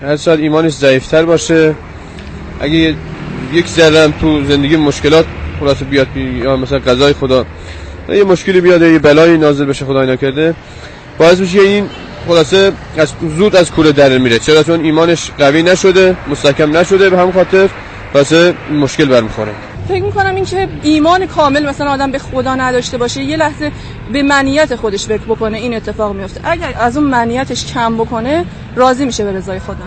هر سال ایمانش ضعیف‌تر باشه، اگه یک ذره تو زندگی مشکلات خلاص بیاد یا مثلا قضای خدا یه مشکلی بیاد، یه بلایی نازل بشه خدای نکرده، باعث میشه این خلاصه زود از کوره در میره. چرا؟ چون ایمانش قوی نشده، مستحکم نشده، به همین خاطر واسه مشکل برمیخوره. فکر میکنم این که ایمان کامل مثلا آدم به خدا نداشته باشه، یه لحظه به منیت خودش فکر بکنه، این اتفاق میفته. اگر از اون منیتش کم بکنه راضی میشه به رضای خدا.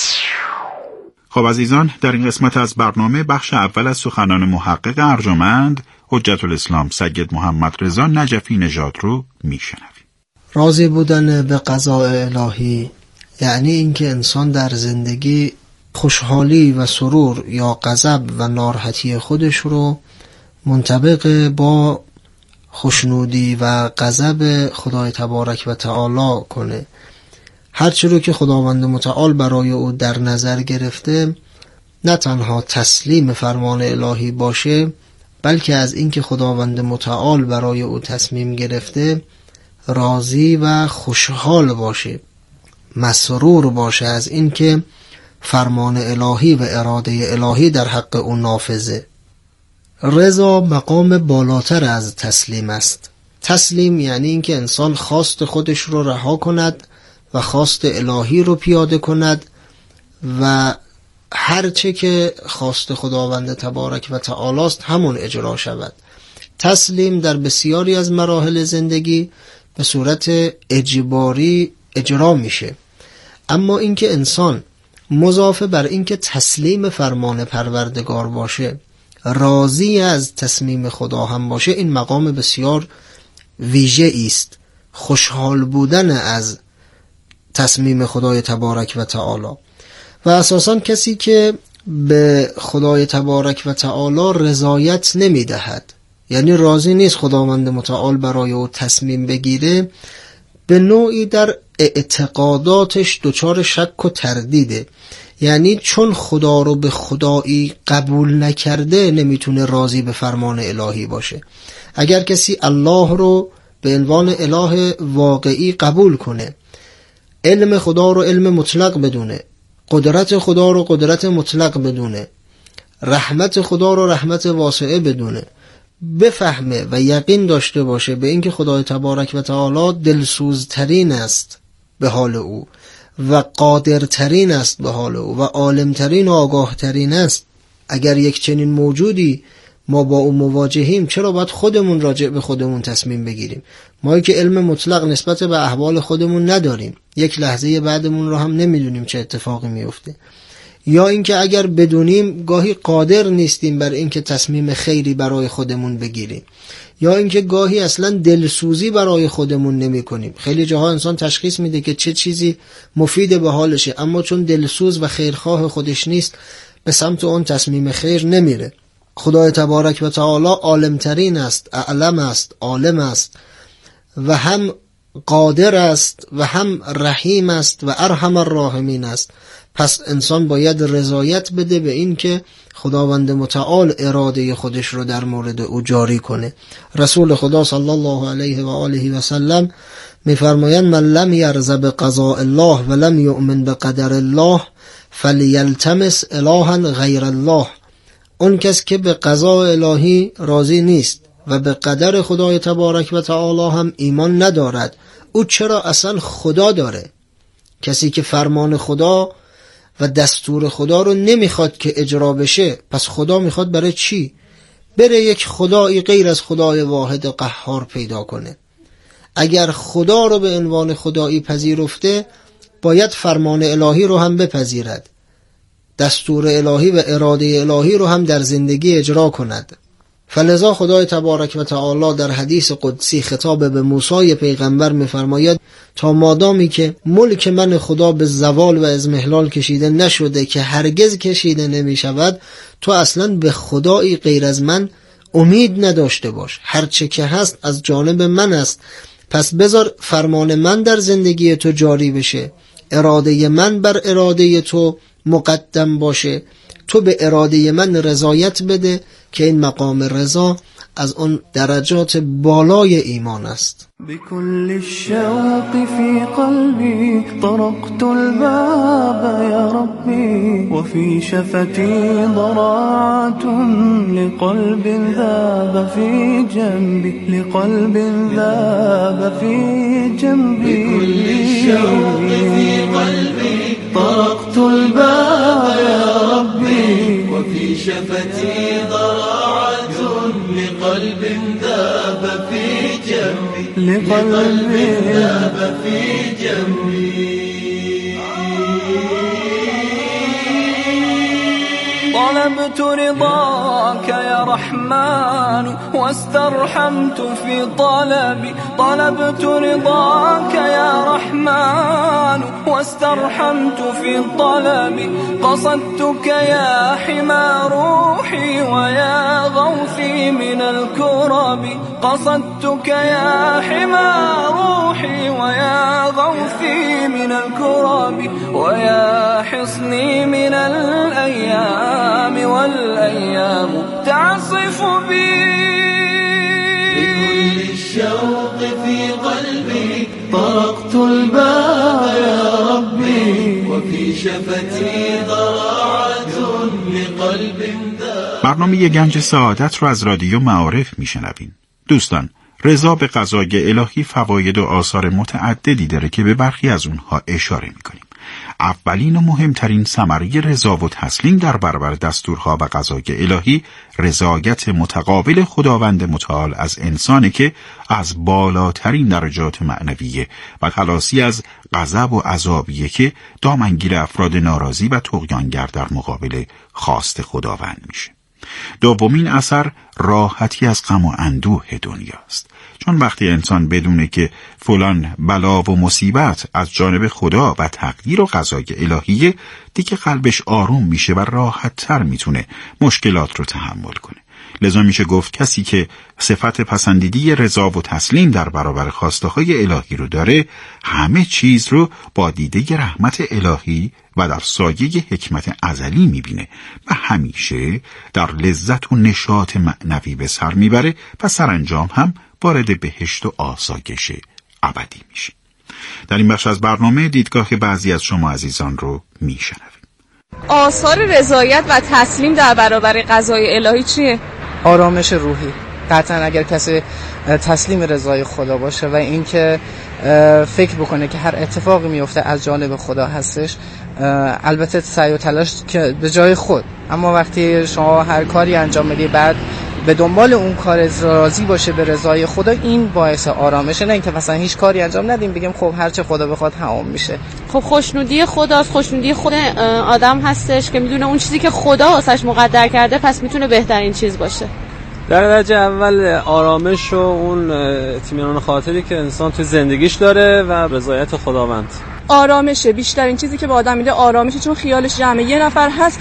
خب عزیزان، در این قسمت از برنامه بخش اول از سخنان محقق ارجمند حجت الاسلام سید محمد رضا نجفی نژاد رو میشنویم. راضی بودن به قضاء الهی یعنی اینکه انسان در زندگی خوشحالی و سرور یا غضب و ناراحتی خودش رو منطبق با خوشنودی و غضب خدای تبارک و تعالی کنه. هرچی رو که خداوند متعال برای او در نظر گرفته نه تنها تسلیم فرمان الهی باشه، بلکه از اینکه خداوند متعال برای او تصمیم گرفته راضی و خوشحال باشه، مسرور باشه از اینکه فرمان الهی و اراده الهی در حق او نافذه. رضا مقام بالاتر از تسلیم است. تسلیم یعنی اینکه انسان خواست خودش رو رها کند و خواست الهی رو پیاده کند و هرچه که خواست خداوند تبارک و تعالی است همون اجرا شود. تسلیم در بسیاری از مراحل زندگی به صورت اجباری اجرا میشه، اما اینکه انسان مضافه بر اینکه تسلیم فرمان پروردگار باشه، راضی از تصمیم خدا هم باشه، این مقام بسیار ویژه است. خوشحال بودن از تصمیم خدای تبارک و تعالی. و اساساً کسی که به خدای تبارک و تعالی رضایت نمی دهد، یعنی راضی نیست خداوند متعال برای او تصمیم بگیره، به نوعی در اعتقاداتش دچار شک و تردیده. یعنی چون خدا رو به خدایی قبول نکرده نمیتونه راضی به فرمان الهی باشه. اگر کسی الله رو به عنوان اله واقعی قبول کنه، علم خدا رو علم مطلق بدونه، قدرت خدا رو قدرت مطلق بدونه، رحمت خدا رو رحمت واسعه بدونه، بفهمه و یقین داشته باشه به اینکه خدای تبارک و تعالی دلسوزترین است به حال او و قادرترین است به حال او و عالمترین و آگاهترین است. اگر یک چنین موجودی ما با او مواجهیم، چرا باید خودمون راجع به خودمون تصمیم بگیریم؟ ما که علم مطلق نسبت به احوال خودمون نداریم، یک لحظه بعدمون رو هم نمیدونیم چه اتفاقی میفته. یا اینکه اگر بدونیم گاهی قادر نیستیم بر اینکه تصمیم خیری برای خودمون بگیریم، یا اینکه گاهی اصلا دلسوزی برای خودمون نمی کنیم. خیلی جاها انسان تشخیص میده که چه چیزی مفید به حالشه، اما چون دلسوز و خیرخواه خودش نیست به سمت اون تصمیم خیر نمیره. خدای تبارک و تعالی عالمترین است، اعلم است، عالم است و هم قادر است و هم رحیم است و ارحم الراحمین است. پس انسان باید رضایت بده به این که خداوند متعال اراده خودش رو در مورد او جاری کنه. رسول خدا صلی الله علیه و آله و سلم می‌فرمایند من لم یرضى بقضاء الله و لم یؤمن بقدر الله فلیلتمس الها غیر الله. اون کس که به قضاء الهی راضی نیست و به قدر خدای تبارک و تعالی هم ایمان ندارد، او چرا اصلا خدا داره؟ کسی که فرمان خدا و دستور خدا رو نمیخواد که اجرا بشه، پس خدا میخواد برای چی؟ بره یک خدایی غیر از خدای واحد قهار پیدا کنه. اگر خدا رو به عنوان خدایی پذیرفته، باید فرمان الهی رو هم بپذیرد، دستور الهی و اراده الهی رو هم در زندگی اجرا کند. فلذا خدای تبارک و تعالی در حدیث قدسی خطاب به موسی پیغمبر می‌فرماید تا مادامی که ملک من خدا به زوال و اضمحلال کشیده نشده که هرگز کشیده نمی‌شود، تو اصلاً به خدایی غیر از من امید نداشته باش. هرچه که هست از جانب من است، پس بذار فرمان من در زندگی تو جاری بشه، اراده من بر اراده تو مقدم باشه، تو به اراده من رضایت بده که این مقام رضا از اون درجات بالای ایمان است. بكل الشوق في قلبي طرقت الباب يا ربي وفي شفتي ضراعة لقلب ذاب في جنبي لقلب ذاب في جنبي بكل الشوق في قلبي طرقت الباب يا ربي وفي شفتي ضراعة لقلب ذاب في جنبي لقلب ذاب في جنبي طلبت رضاك يا رحمن واسترحمت في طلبي طلبت رضاك يا رحمن واسترحمت في طلبي قصدتك يا حمى روحي ويا غوثي من الكرب قصدتك يا حمى روحي ويا غوثي من الكرب ويا حصني من الأيام والأيام تعصف بي بكل الشوق في قلبي طرقت الباب يا ربي وفي شفتي ضراعة لقلب ذاب. برنامه گنج سعادت رو از رادیو معارف میشنوین. دوستان، رضا به قضای الهی فواید و آثار متعددی داره که به برخی از اونها اشاره میکنیم. اولین و مهمترین ثمره رضا و تسلیم در برابر دستورها و قضای الهی رضایت متقابل خداوند متعال از انسانی که از بالاترین درجات معنویه و خلاصی از غضب و عذابیه که دامنگیر افراد ناراضی و طغیانگر در مقابل خواست خداوند میشه. دومین اثر راحتی از غم و اندوه دنیاست، چون وقتی انسان بدونه که فلان بلا و مصیبت از جانب خدا و تقدیر و قضای الهیه، دیگه قلبش آروم میشه و راحت تر میتونه مشکلات رو تحمل کنه. لذا میشه گفت کسی که صفت پسندیدی رضا و تسلیم در برابر خواسته های الهی رو داره، همه چیز رو با دیده رحمت الهی و در سایه حکمت ازلی میبینه و همیشه در لذت و نشاط معنوی به سر میبره و سرانجام هم وارد بهشت و آسایش ابدی میشه. در این بخش از برنامه دیدگاه بعضی از شما عزیزان رو میشنویم. آثار رضایت و تسلیم در برابر قضای الهی چیه؟ آرامش روحی. قطعا اگر کسی تسلیم رضای خدا باشه و اینکه فکر بکنه که هر اتفاقی میفته از جانب خدا هستش، البته سعی و تلاش که به جای خود، اما وقتی شما هر کاری انجام میدی بعد به دنبال اون کار راضی باشه به رضای خدا، این باعث آرامشه. نه اینکه مثلا هیچ کاری انجام ندیم بگیم خب هر چه خدا بخواد تمام میشه. خب خوشنودی خداست، خوشنودی خود آدم هستش که میدونه اون چیزی که خدا واسش مقدر کرده پس میتونه بهترین چیز باشه. در درجه اول آرامش و اون اطمینان خاطری که انسان تو زندگیش داره و رضایت خداوند. آرامشه بیشترین چیزی که به آدم میده آرامشه، چون خیالش جمعه یه نفر هست که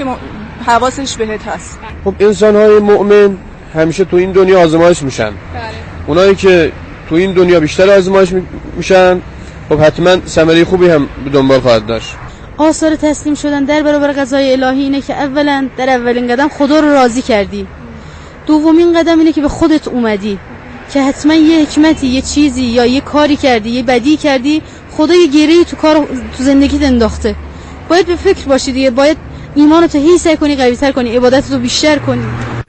حواسش بهت هست. خب انسان‌های مؤمن همیشه تو این دنیا آزمایش میشن. اونایی که تو این دنیا بیشتر آزمایش میشن خب حتما ثمره خوبی هم به دنبال خواهد داشت. آثار تسلیم شدن در برابر قضای الهی اینه که اولا در اولین قدم خدا رو راضی کردی. دومین قدم اینه که به خودت اومدی که حتما یه حکمتی، یه چیزی یا یه کاری کردی، یه بدی کردی، خدا یه گیری تو زندگیت انداخته. باید به فکر باشی دیگه، باید ایمانتو حیث کنی، قوی‌تر کنی، عبادتتو بیشتر کنی.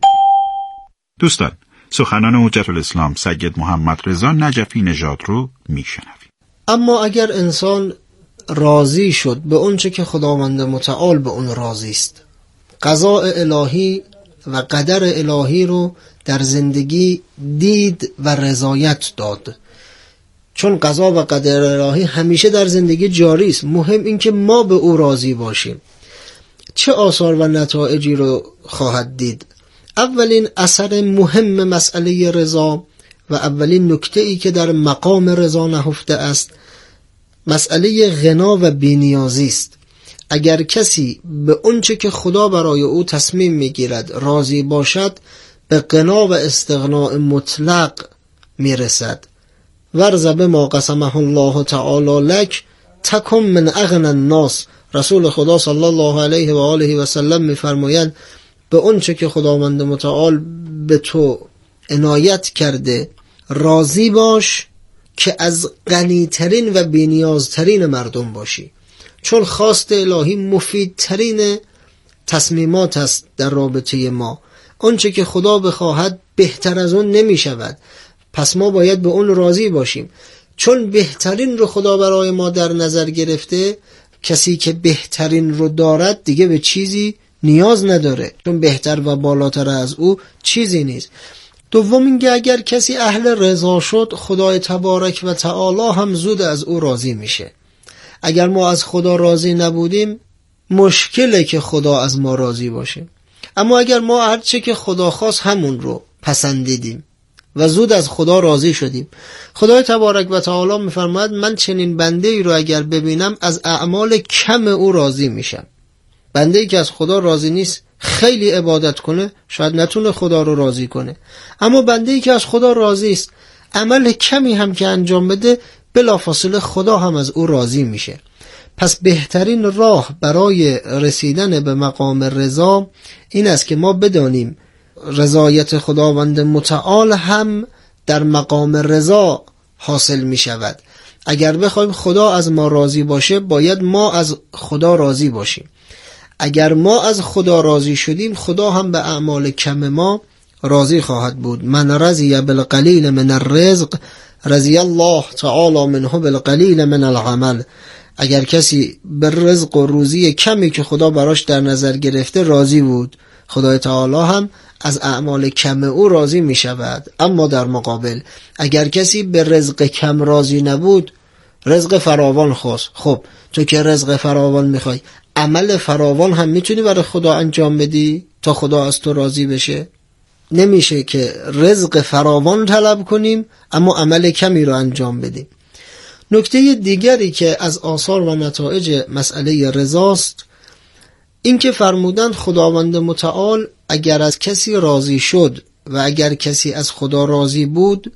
دوستان، سخنان حجت الاسلام سید محمد رضا نجفی نژاد رو میشنویم. اما اگر انسان راضی شد به اونچه که خداوند متعال به اون راضی است، قضاء الهی و قدر الهی رو در زندگی دید و رضایت داد، چون قضا و قدر الهی همیشه در زندگی جاری است. مهم این که ما به او راضی باشیم. چه آثار و نتایجی رو خواهد دید؟ اولین اثر مهم مسئله رضا و اولین نکته‌ای که در مقام رضا نهفته است مسئله غنا و بی‌نیازی است. اگر کسی به اونچه که خدا برای او تصمیم میگیرد راضی باشد، به غنا و استغناء مطلق میرسد. ورض بما قسمه الله تعالی لک تکن من اغنى الناس. رسول خدا صلی الله علیه و آله و سلم میفرمایند به اونچه که خداوند متعال به تو عنایت کرده راضی باش که از غنیترین و بی‌نیازترین مردم باشی، چون خواست الهی مفیدترین تصمیمات است در رابطه ما. آنچه که خدا بخواهد بهتر از اون نمی شود، پس ما باید به اون راضی باشیم. چون بهترین رو خدا برای ما در نظر گرفته، کسی که بهترین رو دارد دیگه به چیزی نیاز نداره، چون بهتر و بالاتر از او چیزی نیست. دوم اینکه اگر کسی اهل رضا شد، خدای تبارک و تعالی هم زود از او راضی میشه. اگر ما از خدا راضی نبودیم، مشکله که خدا از ما راضی باشه. اما اگر ما هر چه که خدا خواست همون رو پسندیدیم و زود از خدا راضی شدیم، خدای تبارک و تعالی میفرماید من چنین بنده ای رو اگر ببینم از اعمال کم او راضی میشم. بنده ای که از خدا راضی نیست خیلی عبادت کنه شاید نتونه خدا رو راضی کنه، اما بنده ای که از خدا راضی است عمل کمی هم که انجام بده بلافاصله خدا هم از او راضی میشه. پس بهترین راه برای رسیدن به مقام رضا این است که ما بدانیم رضایت خداوند متعال هم در مقام رضا حاصل می شود. اگر بخوایم خدا از ما راضی باشه باید ما از خدا راضی باشیم. اگر ما از خدا راضی شدیم خدا هم به اعمال کم ما راضی خواهد بود. من رضی بالقلیل من الرزق رضی الله تعالی منه بالقلیل من العمل. اگر کسی به رزق و روزی کمی که خدا براش در نظر گرفته راضی بود، خدای تعالی هم از اعمال کم او راضی می شود. اما در مقابل اگر کسی به رزق کم راضی نبود، رزق فراوان خواست، خب تو که رزق فراوان میخوای، عمل فراوان هم میتونی برای خدا انجام بدی تا خدا از تو راضی بشه؟ نمیشه که رزق فراوان طلب کنیم اما عمل کمی رو انجام بدیم. نکته دیگری که از آثار و نتایج مسئله رضاست این که فرمودند خداوند متعال اگر از کسی راضی شد و اگر کسی از خدا راضی بود،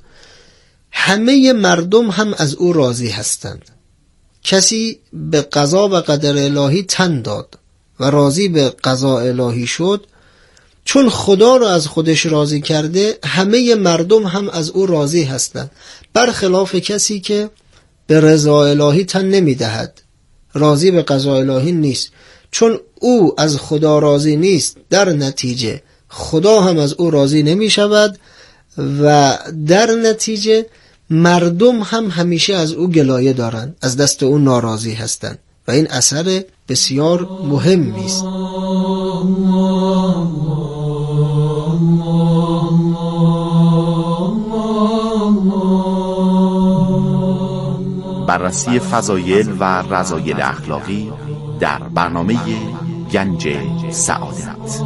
همه مردم هم از او راضی هستند. کسی به قضا و قدر الهی تن داد و راضی به قضا الهی شد، چون خدا را از خودش راضی کرده همه مردم هم از او راضی هستند، برخلاف کسی که به رضا الهی تن نمی دهد، راضی به قضا الهی نیست. چون او از خدا راضی نیست، در نتیجه خدا هم از او راضی نمی شود و در نتیجه مردم هم همیشه از او گلایه دارند، از دست او ناراضی هستند و این اثر بسیار مهمی است. بررسی فضایل و رذایل اخلاقی در برنامه گنج سعادت.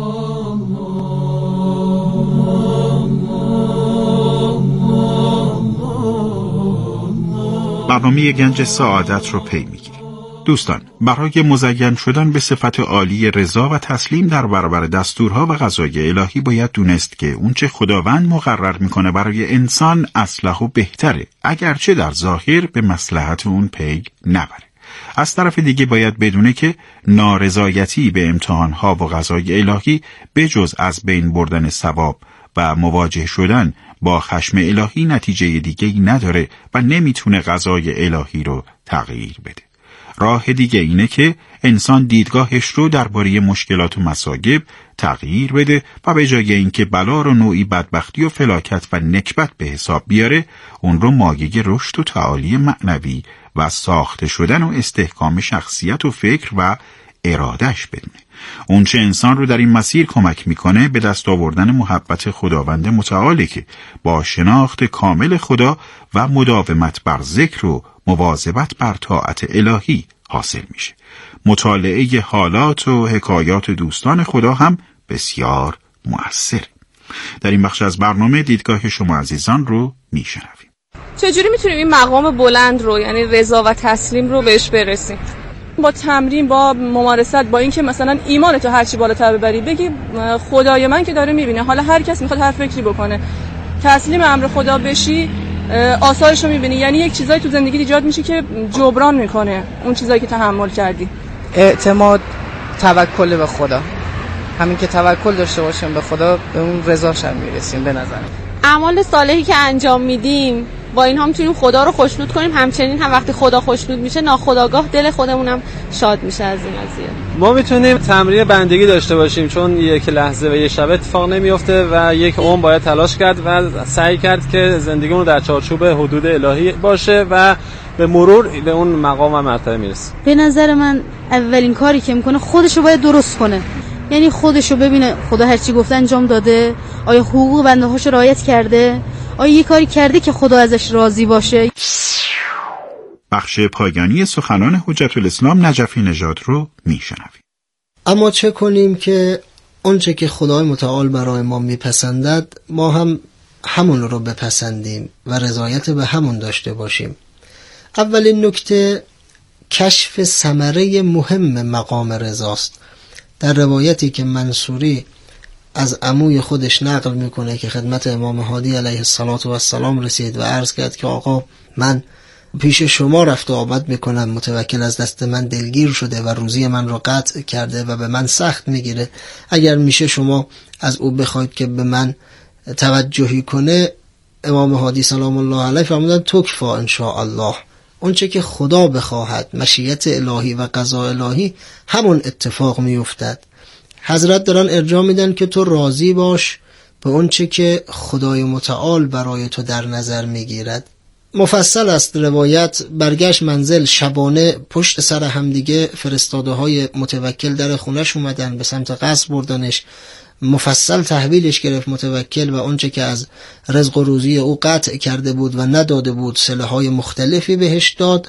برنامه گنج سعادت رو پی میگیریم. دوستان، برای مزین شدن به صفت عالی رضا و تسلیم در برابر دستورها و قضای الهی باید دونست که اونچه خداوند مقرر میکنه برای انسان اصلح و بهتره، اگرچه در ظاهر به مصلحت اون پی نبره. از طرف دیگه باید بدونه که نارضایتی به امتحانها و قضای الهی بجز از بین بردن ثواب و مواجه شدن با خشم الهی نتیجه دیگه‌ای نداره و نمیتونه قضای الهی رو تغییر بده. راه دیگه اینه که انسان دیدگاهش رو درباره مشکلات و مصائب تغییر بده و به جای اینکه بلا رو نوعی بدبختی و فلاکت و نکبت به حساب بیاره، اون رو مایه رشد و تعالی معنوی و ساخته شدن و استحکام شخصیت و فکر و ارادش بدونه. اون چه انسان رو در این مسیر کمک میکنه به دست آوردن محبت خداوند متعالی که با شناخت کامل خدا و مداومت بر ذکر و مواظبت بر طاعت الهی حاصل میشه. مطالعه حالات و حکایات دوستان خدا هم بسیار مؤثر. در این بخش از برنامه دیدگاه شما عزیزان رو میشنویم. چجوری میتونیم این مقام بلند رو، یعنی رضا و تسلیم رو بهش برسیم؟ با تمرین، با ممارست، با اینکه مثلا ایمانتو هرچی بالاتر ببری، بگی خدای من که داره میبینه، حالا هر کس میخواد هر فکری بکنه، تسلیم امر خدا بشی، آثارش رو میبینی. یعنی یک چیزایی تو زندگی ایجاد میشه که جبران میکنه اون چیزایی که تحمل کردی. اعتماد، توکل به خدا. همین که توکل داشته باشیم به خدا، به اون رضاش هم میرسیم به نظر. اعمال صالحی که انجام میدیم با این هم میتونیم خدا رو خوشنود کنیم، همچنین هم وقتی خدا خوشنود میشه ناخودآگاه دل خودمونم شاد میشه از این قضیه. ما میتونیم تمرین بندگی داشته باشیم، چون یک لحظه و یک شب اتفاق نمیفته و یک عمر باید تلاش کرد و سعی کرد که زندگیمون در چارچوب حدود الهی باشه و به مرور به اون مقام و مرتبه میرسه. به نظر من اولین کاری که میکنه خودشو باید درست کنه، یعنی خودشو ببینه خدا هرچی گفته انجام داده، آیا حقوق بنده هاشو رعایت کرده، آیا یه کاری کرده که خدا ازش راضی باشه. بخش پایانی سخنان حجت الاسلام نجفی نژاد رو میشنویم. اما چه کنیم که اونچه که خدای متعال برای ما میپسندد ما هم همون رو بپسندیم و رضایت به همون داشته باشیم. اولین نکته کشف ثمره مهم مقام رضاست. در روایتی که منصوری از عموی خودش نقل میکنه که خدمت امام هادی علیه السلام رسید و عرض کرد که آقا من پیش شما رفت و آمد میکنم، متوکل از دست من دلگیر شده و روزی من رو قطع کرده و به من سخت میگیره، اگر میشه شما از او بخواید که به من توجهی کنه. امام هادی سلام الله علیه فرمودن تکفا ان شاء الله، اونچه که خدا بخواهد، مشیت الهی و قضا الهی، همون اتفاق میافتد. حضرت دارن ارجاع میدن که تو راضی باش به اونچه که خدای متعال برای تو در نظر میگیرد. مفصل است روایت. برگشت منزل، شبانه پشت سر همدیگه فرستاده های متوکل در خونش اومدن، به سمت قصر بردنش، مفصل تحویلش گرفت متوکل و اونچه که از رزق و روزی او قطع کرده بود و نداده بود صله های مختلفی بهش داد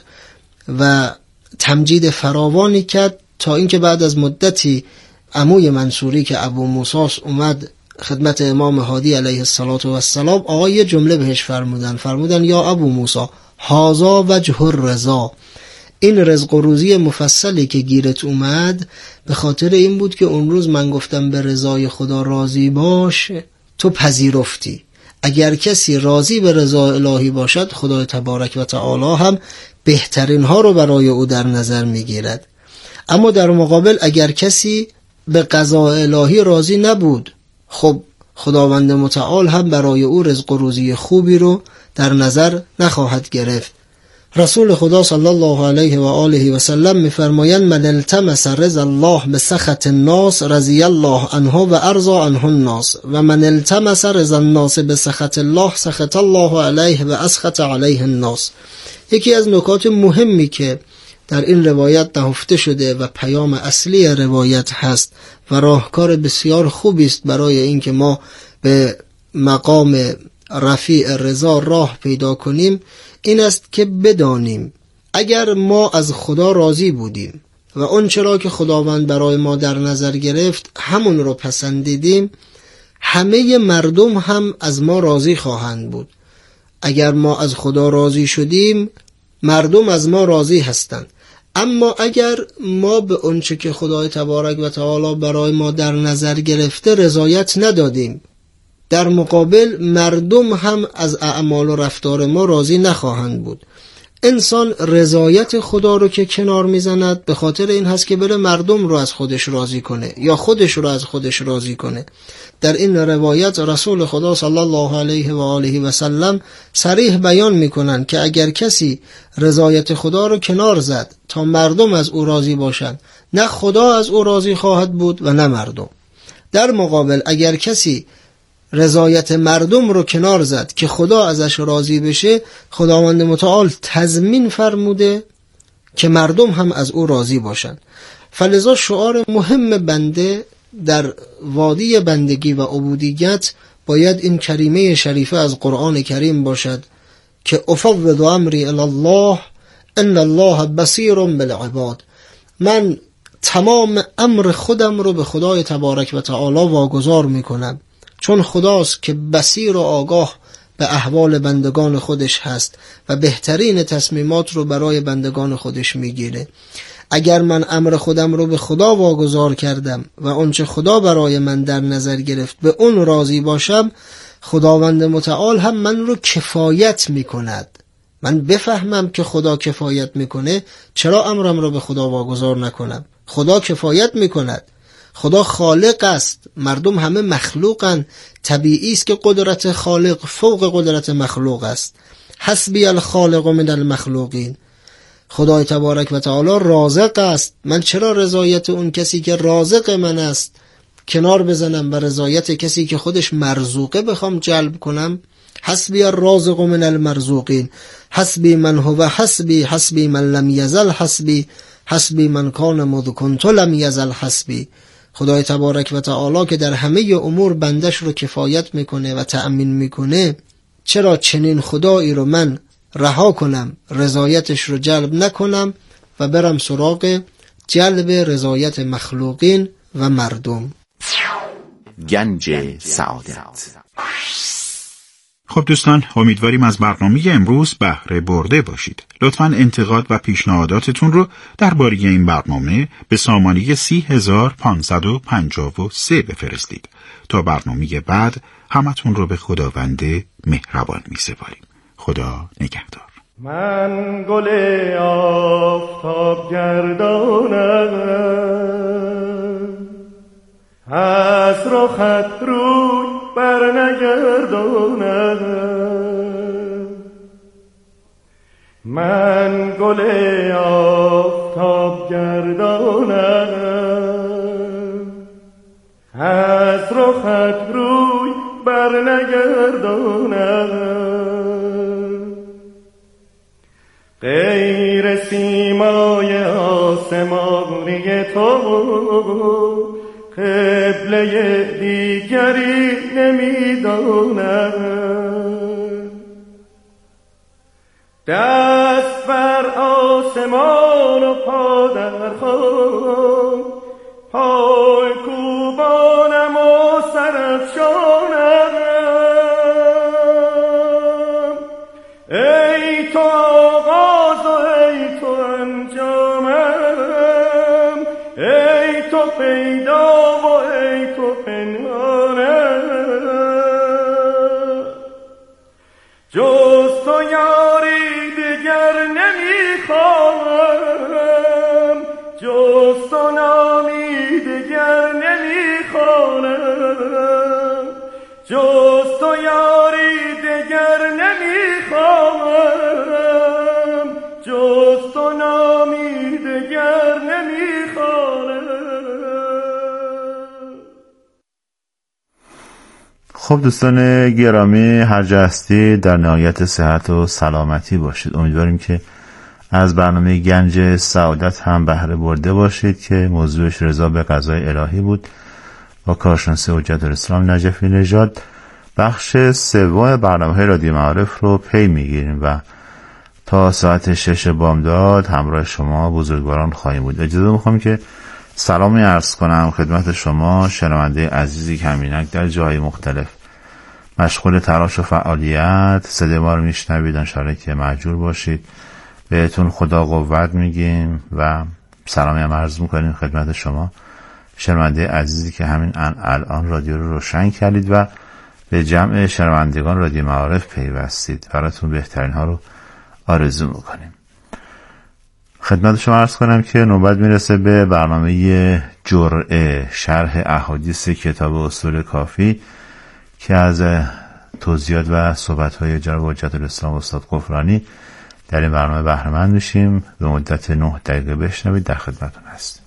و تمجید فراوانی کرد، تا اینکه بعد از مدتی عموی منصوری که ابو موسی اومد خدمت امام هادی علیه السلام. آقا یه جمله بهش فرمودن یا ابو موسی هذا وجه الرضا، این رزق و روزی مفصلی که گیرت اومد به خاطر این بود که اون روز من گفتم به رضای خدا راضی باش، تو پذیرفتی. اگر کسی راضی به رضا الهی باشد، خدای تبارک و تعالی هم بهترین ها رو برای او در نظر میگیرد. اما در مقابل اگر کسی به قضا الهی راضی نبود، خب خداوند متعال هم برای او رزق و روزی خوبی رو در نظر نخواهد گرفت. رسول خدا صلی الله علیه و آله و سلم می‌فرمایند من التمس رضا الله بسخط الناس رضی الله عنه و ارضى عنه الناس و من التمس رضا الناس بسخط الله سخط الله علیه و اسخط علیه الناس. یکی از نکات مهمی که در این روایت نهفته شده و پیام اصلی روایت هست و راهکار بسیار خوبی است برای اینکه ما به مقام رفیع رضا راه پیدا کنیم، این است که بدانیم اگر ما از خدا راضی بودیم و اون چرا که خداوند برای ما در نظر گرفت همون رو پسندیدیم، همه مردم هم از ما راضی خواهند بود. اگر ما از خدا راضی شدیم، مردم از ما راضی هستند. اما اگر ما به اونچه که خدای تبارک و تعالی برای ما در نظر گرفته رضایت ندادیم، در مقابل مردم هم از اعمال و رفتار ما راضی نخواهند بود. انسان رضایت خدا رو که کنار میزند به خاطر این هست که بره مردم رو از خودش راضی کنه یا خودش رو از خودش راضی کنه. در این روایت رسول خدا صلی الله علیه و آله و سلم صریح بیان میکنن که اگر کسی رضایت خدا رو کنار زد تا مردم از او راضی باشند، نه خدا از او راضی خواهد بود و نه مردم. در مقابل اگر کسی رضایت مردم رو کنار زد که خدا ازش راضی بشه، خداوند متعال تضمین فرموده که مردم هم از او راضی باشند. فلذا شعار مهم بنده در وادی بندگی و عبودیت باید این کریمه شریفه از قرآن کریم باشد که افوض امری الی الله ان الله بصیر بالعباد. من تمام امر خودم رو به خدای تبارک و تعالی واگذار میکنم، چون خداست که بصیر و آگاه به احوال بندگان خودش هست و بهترین تصمیمات رو برای بندگان خودش میگیره. اگر من امر خودم رو به خدا واگذار کردم و اونچه خدا برای من در نظر گرفت به اون راضی باشم، خداوند متعال هم من رو کفایت میکند. من بفهمم که خدا کفایت میکنه، چرا امرم رو به خدا واگذار نکنم؟ خدا کفایت میکند. خدا خالق است، مردم همه مخلوقن. طبیعی است که قدرت خالق فوق قدرت مخلوق است. حسبی الخالق من المخلوقین. خدای تبارک و تعالی رازق است، من چرا رضایت اون کسی که رازق من است کنار بزنم و رضایت کسی که خودش مرزوقه بخوام جلب کنم؟ حسبی الرازق من المرزوقین، حسبی من هو حسبی، حسبی من لم یزل حسبی، حسبی من کان مذ کنت لم یزل حسبی. خدای تبارک و تعالی که در همه امور بندش رو کفایت میکنه و تأمین میکنه، چرا چنین خدایی رو من رها کنم، رضایتش رو جلب نکنم و برم سراغ جلب رضایت مخلوقین و مردم؟ گنج سعادت. خب دوستان، امیدواریم از برنامه امروز بهره برده باشید. لطفاً انتقاد و پیشنهاداتتون رو درباره این برنامه به سامانه 30553 بفرستید. تا برنامه بعد همتون رو به خداوند مهربان می‌سپاریم. خدا نگهدار. من گل آفتاب گردانم، از رخت روی بر نگردانم. من گل آفتاب گردانم، از رخت روی بر نگردانم. غیر سیمای آسمانی تو قبله دیگری نمیدانم. دست بر آسمان و پا در خاک، پای کوبانم و سرافشانم. ای تو آغاز و ای تو انجامم، ای تو پیدا و ای تو پنهانم. جز تو یاری دیگر نمیخوام، جز تو نامی دیگر نمیخوانم. جز تو یاری دیگر نمیخوام، جز تو نامی دیگر نمیخوانم. خب دوستان گرامی، هر جا هستید در نهایت صحت و سلامتی باشید. امیدواریم که از برنامه گنج سعادت هم بهره برده باشید که موضوعش رضا به قضای الهی بود با کارشناس حجت الاسلام نجفی نژاد. بخش سوم برنامه رادیو معارف رو پی میگیریم و تا ساعت 6 بامداد همراه شما بزرگواران خواهیم بود. اجازه میخوام که سلامی عرض کنم خدمت شما شنونده عزیزی که همینک در جای مختلف مشغول تلاش و فعالیت صدای ما رو میشنوید، انشاءالله که مأجور باشید. بهتون خدا قوت میگیم و سلامی هم عرض میکنیم خدمت شما شنونده عزیزی که همین الان رادیو رو روشن کردید و به جمع شنوندگان رادیو معارف پیوستید. براتون بهترین ها رو آرزو میکنیم. خدمت شما عرض کنم که نوبت میرسه به برنامه جرعه، شرح احادیث کتاب اصول کافی که از توضیحات و صحبت‌های جناب حجت الاسلام استاد غفرانی در این برنامه بهره مند میشیم. به مدت 9 دقیقه بشنوید، در خدمتتون هستیم.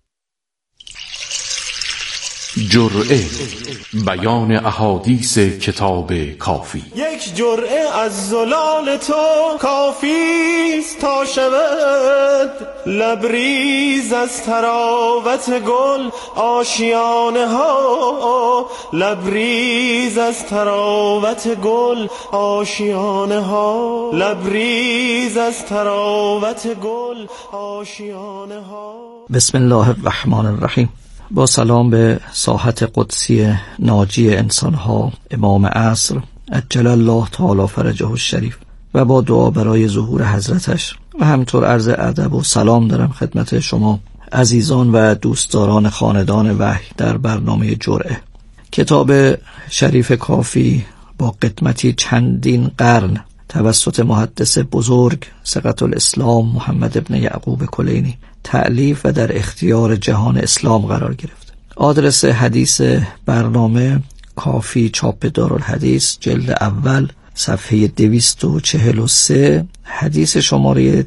جرعه، بیان احادیث کتاب کافی. یک جرعه از زلال تو کافیست تا شود لبریز از تراوت گل آشیانه ها، لبریز از تراوت گل آشیانه ها، لبریز از تراوت گل آشیانه ها. بسم الله الرحمن الرحیم. با سلام به ساحت قدسی ناجی انسانها امام عصر عجل الله تعالی فرجه الشریف و با دعا برای ظهور حضرتش و همینطور عرض ادب و سلام دارم خدمت شما عزیزان و دوستداران خاندان وحی در برنامه جرعه. کتاب شریف کافی با قدمتی چندین قرن توسط محدث بزرگ ثقة الاسلام محمد ابن یعقوب کلینی تألیف و در اختیار جهان اسلام قرار گرفت. آدرس حدیث برنامه کافی چاپ دارالحدیث جلد اول صفحه 243 حدیث شماره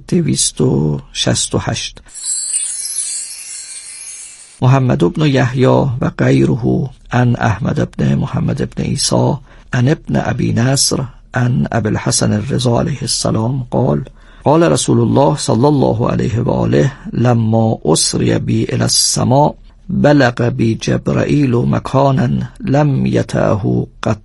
268. محمد بن یحیی و غیره عن احمد بن محمد بن عیسی عن ابن ابی نصر عن ابی الحسن الرضا علیه السلام قال قال رسول الله صلی الله علیه و آله لما اسری بی الی السماء بلغ بی جبرائیل مکانا لم یتعه قط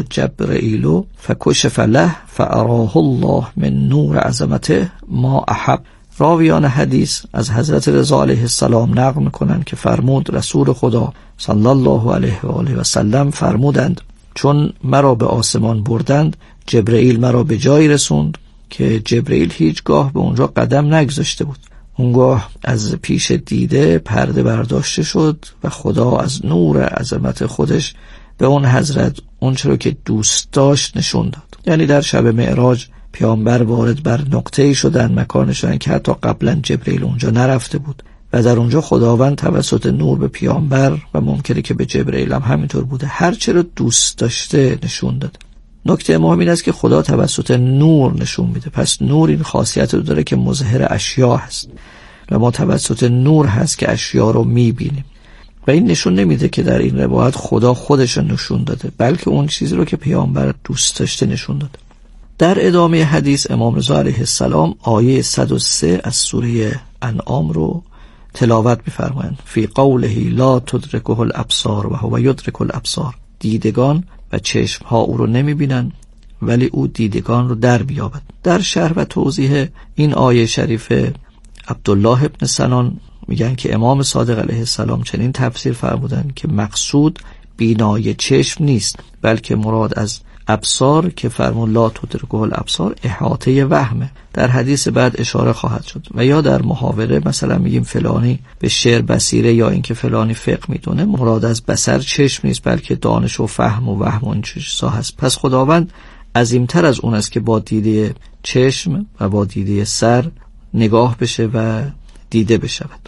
جبرائیل فکشف له فاراه الله من نور عظمته ما احب. راویان حدیث از حضرت رضا علیه السلام نقل میکنند که فرمود رسول خدا صلی الله علیه و آله و سلم فرمودند چون مرا به آسمان بردند جبرائیل مرا به جایی رسوند که جبرائیل هیچگاه به اونجا قدم نگذاشته بود. اونگاه از پیش دیده پرده برداشته شد و خدا از نور عظمت خودش به اون حضرت اون چرا که دوست داشت نشون داد. یعنی در شب معراج پیامبر وارد بر نقطه‌ای شدن مکانی شدن که حتی قبلا جبرئیل اونجا نرفته بود و در اونجا خداوند توسط نور به پیامبر و ممکنه که به جبرئیل هم همینطور بوده هر چرا دوست داشته نشون داد. نکته مهم این است که خدا توسط نور نشون میده. پس نور این خاصیت رو داره که مظهر اشیا هست و ما توسط نور هست که اشیا رو میبینیم و این نشون نمیده که در این روایت خدا خودش رو نشون داده بلکه اون چیزی رو که پیامبر دوست داشته نشون داده. در ادامه حدیث امام رضا علیه السلام آیه 103 از سوره انعام رو تلاوت می‌فرمایند فی قوله لا تدرکه الابصار و هو یدرک الابصار. دیدگان و چشم‌ها او رو نمی‌بینن ولی او دیدگان رو در بیابد. در شرح و توضیح این آیه شریفه عبدالله ابن سنان میگن که امام صادق علیه السلام چنین تفسیر فرمودند که مقصود بینای چشم نیست بلکه مراد از ابصار که فرمون لا تدرکه الابصار احاطه وهمه. در حدیث بعد اشاره خواهد شد. و یا در محاوره مثلا میگیم فلانی به شعر بصیره یا اینکه فلانی فقه میدونه مراد از بصر چشم نیست بلکه دانش و فهم و وهم و این چیزا هست. پس خداوند عظیمتر از اون است که با دیده چشم و با دیده سر نگاه بشه و دیده بشود.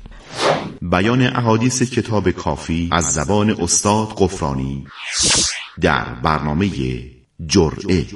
بیان احادیث کتاب کافی از زبان استاد غفرانی در برنامه جرعه.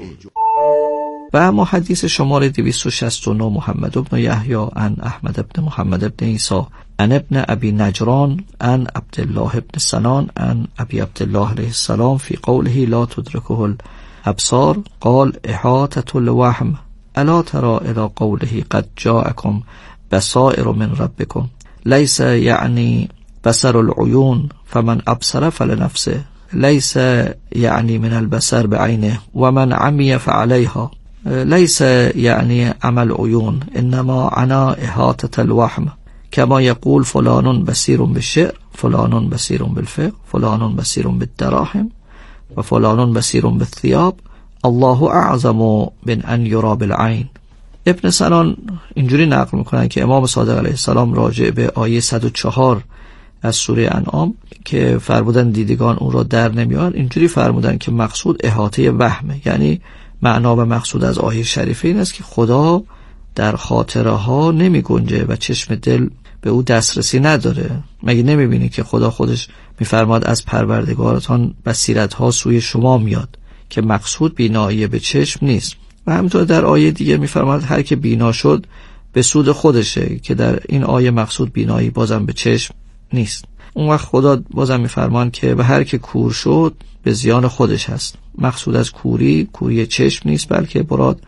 و اما حدیث شماره 269 محمد بن یحیی عن احمد بن محمد بن عیسی عن ابن ابی نجران عن عبدالله بن سنان عن ابی عبدالله علیه السلام فی قوله لا تدرکه الابصار قال احاطة الوهم الا ترى الى قوله قد جاءكم بصائر من ربكم ليس يعني بصر العيون فمن ابصر فلنفسه ليس يعني من البصر بعينه ومن عمي فعليها ليس يعني عمل عيون انما عنا احاطة الوهم كما يقول فلان بصير بالشعر فلان بصير بالفقه فلان بصير بالدراهم و فلان بصير بالثياب الله اعظم من ان يرى بالعين. ابن سنان اینجوری نقل میکنن که امام صادق علیه السلام راجع به آیه 104 از سوره انعام که فرمودن دیدگان اون را در نمیان اینجوری فرمودن که مقصود احاطه وهمه. یعنی معنا و مقصود از آیه شریفه این است که خدا در خاطره ها نمی گنجه و چشم دل به او دسترسی نداره. مگه نمیبینی که خدا خودش میفرماد از پروردگارتان بصیرت ها سوی شما میاد که مقصود بینایی به چشم نیست. و همینطور در آیه دیگه میفرماد هر که بینا شد به سود خودشه که در این آیه مقصود بینایی بازم به چشم نیست. اون وقت خدا بازم میفرمان که به هر که کور شد به زیان خودش هست. مقصود از کوری چشم نیست بلکه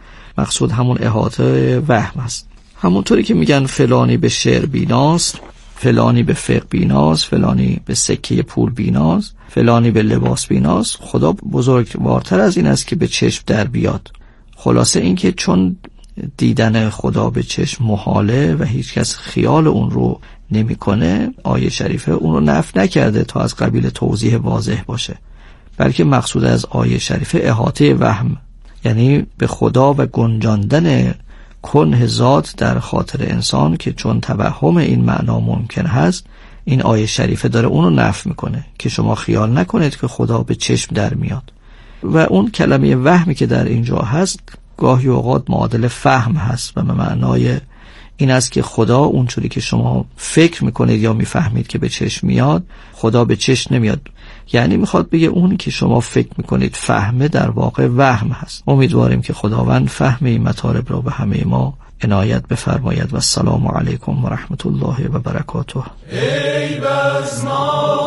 مقصود همون احاطه وهم است. همونطوری که میگن فلانی به شعر بیناست، فلانی به فقه بیناست، فلانی به سکه پول بیناست، فلانی به لباس بیناست، خدا بزرگوارتر از این است که به چشم در بیاد. خلاصه این که چون دیدن خدا به چشم محاله و هیچ کس خیال اون رو نمیکنه، آیه شریفه اون رو نفی نکرده تا از قبیل توضیح واضح باشه، بلکه مقصود از آیه شریفه احاطه وهم، یعنی به خدا و گنجاندن کنه ذات در خاطر انسان که چون توهم این معنا ممکن هست، این آیه شریفه داره اون رو نفی میکنه که شما خیال نکنید که خدا به چشم در میاد. و اون کلمه وهمی که در اینجا هست گاهی اوقات معادل فهم هست و به معنای این است که خدا اونجوری که شما فکر میکنید یا میفهمید که به چشم میاد، خدا به چشم نمیاد. یعنی میخواد بگه اونی که شما فکر میکنید فهمه در واقع وهم هست. امیدواریم که خداوند فهم این مطالب را به همه ما عنایت بفرماید و السلام علیکم و رحمت الله و برکاته.